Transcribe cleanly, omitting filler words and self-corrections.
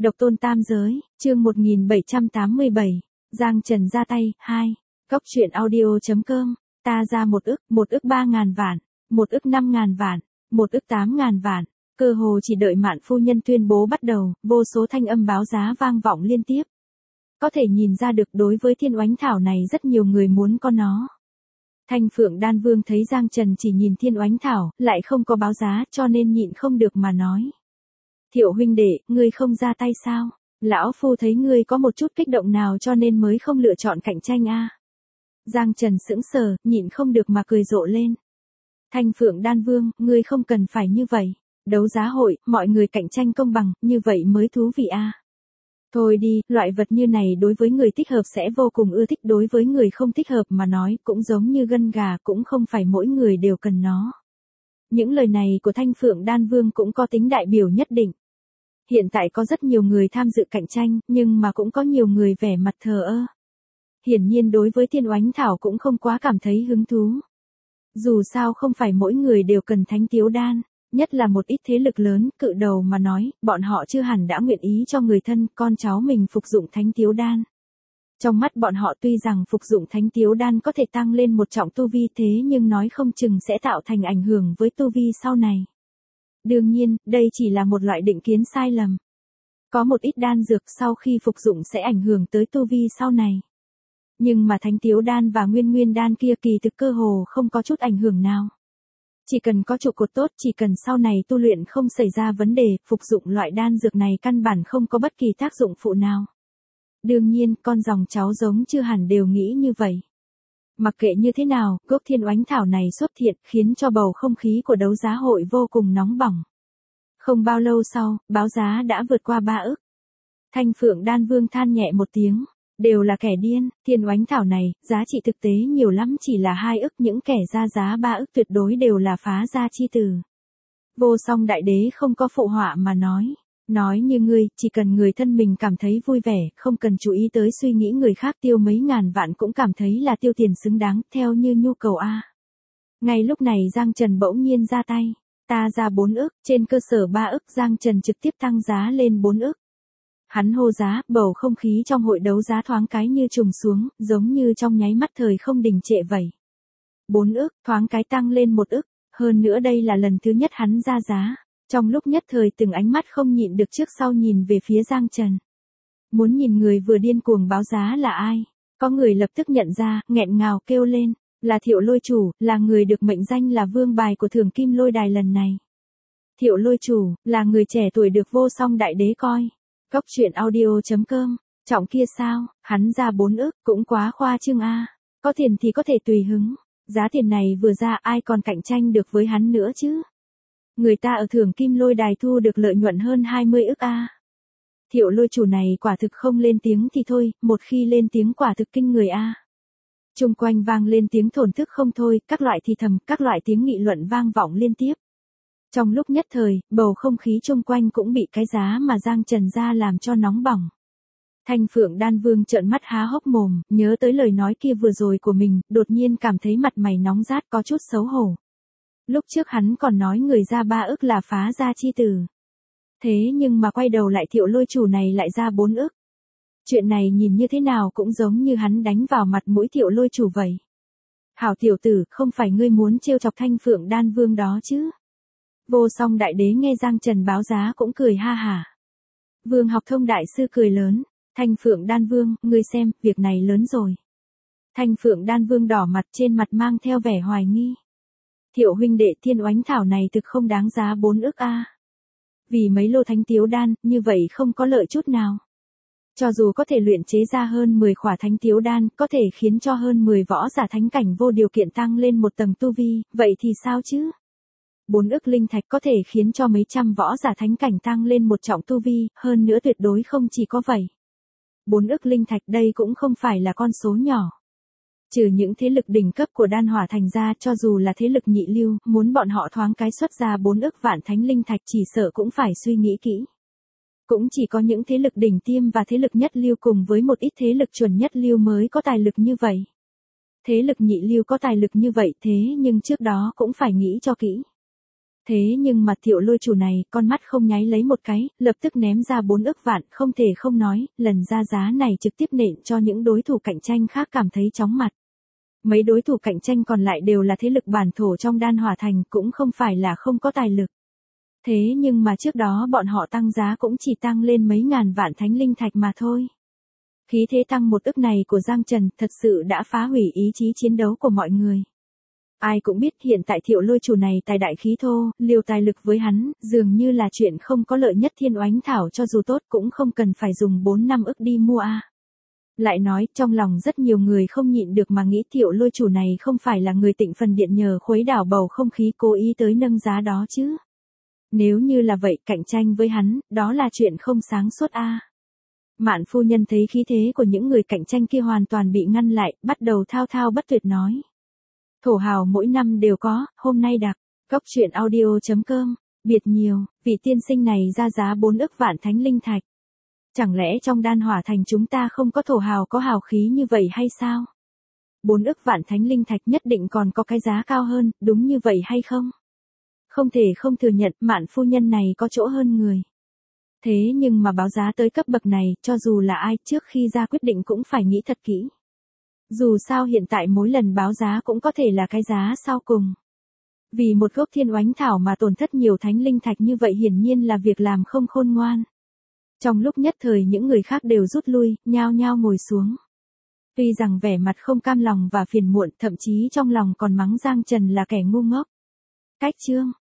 Độc tôn tam giới, chương 1787, Giang Trần ra tay, 2. Cốc truyện audio.com, ta ra 1 ức 3.000 vạn, 1 ức 5.000 vạn, 1 ức 8.000 vạn. Cơ hồ chỉ đợi Mạn phu nhân tuyên bố bắt đầu, vô số thanh âm báo giá vang vọng liên tiếp. Có thể nhìn ra được đối với thiên oánh thảo này rất nhiều người muốn có nó. Thanh Phượng Đan Vương thấy Giang Trần chỉ nhìn thiên oánh thảo, lại không có báo giá cho nên nhịn không được mà nói. Thiệu huynh đệ, ngươi không ra tay sao? Lão phu thấy ngươi có một chút kích động nào cho nên mới không lựa chọn cạnh tranh a. Giang Trần sững sờ, nhịn không được mà cười rộ lên. Thanh Phượng Đan Vương, ngươi không cần phải như vậy. Đấu giá hội, mọi người cạnh tranh công bằng, như vậy mới thú vị a. Thôi đi, loại vật như này đối với người thích hợp sẽ vô cùng ưa thích, đối với người không thích hợp mà nói cũng giống như gân gà, cũng không phải mỗi người đều cần nó. Những lời này của Thanh Phượng Đan Vương cũng có tính đại biểu nhất định. Hiện tại có rất nhiều người tham dự cạnh tranh, nhưng mà cũng có nhiều người vẻ mặt thờ ơ. Hiển nhiên đối với thiên oánh thảo cũng không quá cảm thấy hứng thú. Dù sao không phải mỗi người đều cần thánh tiếu đan, nhất là một ít thế lực lớn, cự đầu mà nói, bọn họ chưa hẳn đã nguyện ý cho người thân, con cháu mình phục dụng thánh tiếu đan. Trong mắt bọn họ tuy rằng phục dụng thánh tiếu đan có thể tăng lên một trọng tu vi, thế nhưng nói không chừng sẽ tạo thành ảnh hưởng với tu vi sau này. Đương nhiên, đây chỉ là một loại định kiến sai lầm. Có một ít đan dược sau khi phục dụng sẽ ảnh hưởng tới tu vi sau này. Nhưng mà thánh tiếu đan và nguyên đan kia kỳ thực cơ hồ không có chút ảnh hưởng nào. Chỉ cần có trụ cột tốt, chỉ cần sau này tu luyện không xảy ra vấn đề, phục dụng loại đan dược này căn bản không có bất kỳ tác dụng phụ nào. Đương nhiên, con dòng cháu giống chưa hẳn đều nghĩ như vậy. Mặc kệ như thế nào, gốc thiên oánh thảo này xuất hiện khiến cho bầu không khí của đấu giá hội vô cùng nóng bỏng. Không bao lâu sau, báo giá đã vượt qua 3 ức. Thanh Phượng Đan Vương than nhẹ một tiếng, đều là kẻ điên, thiên oánh thảo này, giá trị thực tế nhiều lắm chỉ là 2 ức, những kẻ ra giá 3 ức tuyệt đối đều là phá gia chi tử. Vô Song Đại Đế không có phụ họa mà nói như ngươi, chỉ cần người thân mình cảm thấy vui vẻ, không cần chú ý tới suy nghĩ người khác, tiêu mấy ngàn vạn cũng cảm thấy là tiêu tiền xứng đáng, theo như nhu cầu a. Ngay lúc này Giang Trần bỗng nhiên ra tay, ta ra 4 ức, trên cơ sở 3 ức Giang Trần trực tiếp tăng giá lên 4 ức. Hắn hô giá, bầu không khí trong hội đấu giá thoáng cái như trùng xuống, giống như trong nháy mắt thời không đình trệ vậy. 4 ức, thoáng cái tăng lên 1 ức, hơn nữa đây là lần thứ nhất hắn ra giá. Trong lúc nhất thời từng ánh mắt không nhịn được trước sau nhìn về phía Giang Trần. Muốn nhìn người vừa điên cuồng báo giá là ai? Có người lập tức nhận ra, nghẹn ngào kêu lên, là Thiệu Lôi Chủ, là người được mệnh danh là vương bài của Thường Kim Lôi Đài lần này. Thiệu Lôi Chủ, là người trẻ tuổi được Vô Song Đại Đế coi. Cốc truyện audio.com, trọng kia sao, hắn ra 4 ức, cũng quá khoa trương a. Có tiền thì có thể tùy hứng, giá tiền này vừa ra ai còn cạnh tranh được với hắn nữa chứ? Người ta ở Thường Kim Lôi Đài thu được lợi nhuận hơn 20 ức a. Thiệu Lôi Chủ này quả thực không lên tiếng thì thôi, một khi lên tiếng quả thực kinh người a. Chung quanh vang lên tiếng thổn thức không thôi, các loại thì thầm, các loại tiếng nghị luận vang vọng liên tiếp. Trong lúc nhất thời, bầu không khí chung quanh cũng bị cái giá mà Giang Trần ra làm cho nóng bỏng. Thanh Phượng Đan Vương trợn mắt há hốc mồm, nhớ tới lời nói kia vừa rồi của mình, đột nhiên cảm thấy mặt mày nóng rát có chút xấu hổ. Lúc trước hắn còn nói người ra 3 ức là phá gia chi tử. Thế nhưng mà quay đầu lại Thiệu Lôi Chủ này lại ra 4 ức. Chuyện này nhìn như thế nào cũng giống như hắn đánh vào mặt mũi Thiệu Lôi Chủ vậy. Hảo tiểu tử, không phải ngươi muốn trêu chọc Thanh Phượng Đan Vương đó chứ? Vô Song Đại Đế nghe Giang Trần báo giá cũng cười ha hả. Vương Học Thông Đại Sư cười lớn, Thanh Phượng Đan Vương, ngươi xem, việc này lớn rồi. Thanh Phượng Đan Vương đỏ mặt, trên mặt mang theo vẻ hoài nghi. Thiệu huynh đệ, thiên oánh thảo này thực không đáng giá 4 ức a. Vì mấy lô thánh tiếu đan, như vậy không có lợi chút nào. Cho dù có thể luyện chế ra hơn 10 khỏa thánh tiếu đan, có thể khiến cho hơn 10 võ giả thánh cảnh vô điều kiện tăng lên một tầng tu vi, vậy thì sao chứ? 4 ức linh thạch có thể khiến cho mấy trăm võ giả thánh cảnh tăng lên một trọng tu vi, hơn nữa tuyệt đối không chỉ có vậy. 4 ức linh thạch đây cũng không phải là con số nhỏ. Trừ những thế lực đỉnh cấp của đan hỏa thành ra, cho dù là thế lực nhị lưu, muốn bọn họ thoáng cái xuất ra 4 ức vạn thánh linh thạch chỉ sợ cũng phải suy nghĩ kỹ. Cũng chỉ có những thế lực đỉnh tiêm và thế lực nhất lưu cùng với một ít thế lực chuẩn nhất lưu mới có tài lực như vậy. Thế lực nhị lưu có tài lực như vậy thế nhưng trước đó cũng phải nghĩ cho kỹ. Thế nhưng mà Thiệu Lôi chủ này, con mắt không nháy lấy một cái, lập tức ném ra 4 ức vạn, không thể không nói, lần ra giá này trực tiếp nện cho những đối thủ cạnh tranh khác cảm thấy chóng mặt. Mấy đối thủ cạnh tranh còn lại đều là thế lực bản thổ trong Đan Hỏa Thành, cũng không phải là không có tài lực. Thế nhưng mà trước đó bọn họ tăng giá cũng chỉ tăng lên mấy ngàn vạn thánh linh thạch mà thôi. Khí thế tăng 1 ức này của Giang Trần thật sự đã phá hủy ý chí chiến đấu của mọi người. Ai cũng biết hiện tại Thiệu Lôi chủ này tài đại khí thô, liều tài lực với hắn, dường như là chuyện không có lợi nhất. Thiên Oánh Thảo cho dù tốt cũng không cần phải dùng 4-5 ức đi mua a. Lại nói, trong lòng rất nhiều người không nhịn được mà nghĩ Thiệu Lôi chủ này không phải là người Tịnh Phần Điện nhờ khuấy đảo bầu không khí cố ý tới nâng giá đó chứ. Nếu như là vậy, cạnh tranh với hắn, đó là chuyện không sáng suốt a. Mạn phu nhân thấy khí thế của những người cạnh tranh kia hoàn toàn bị ngăn lại, bắt đầu thao thao bất tuyệt nói. Thổ hào mỗi năm đều có, hôm nay đặc, góc truyện audio.com, biệt nhiều, vị tiên sinh này ra giá 4 ức vạn thánh linh thạch. Chẳng lẽ trong Đan Hỏa Thành chúng ta không có thổ hào có hào khí như vậy hay sao? 4 ức vạn thánh linh thạch nhất định còn có cái giá cao hơn, đúng như vậy hay không? Không thể không thừa nhận Mạn phu nhân này có chỗ hơn người. Thế nhưng mà báo giá tới cấp bậc này, cho dù là ai trước khi ra quyết định cũng phải nghĩ thật kỹ. Dù sao hiện tại mỗi lần báo giá cũng có thể là cái giá sau cùng. Vì một gốc Thiên Oánh Thảo mà tổn thất nhiều thánh linh thạch như vậy hiển nhiên là việc làm không khôn ngoan. Trong lúc nhất thời những người khác đều rút lui, nhao nhao ngồi xuống. Tuy rằng vẻ mặt không cam lòng và phiền muộn, thậm chí trong lòng còn mắng Giang Trần là kẻ ngu ngốc. Cách chương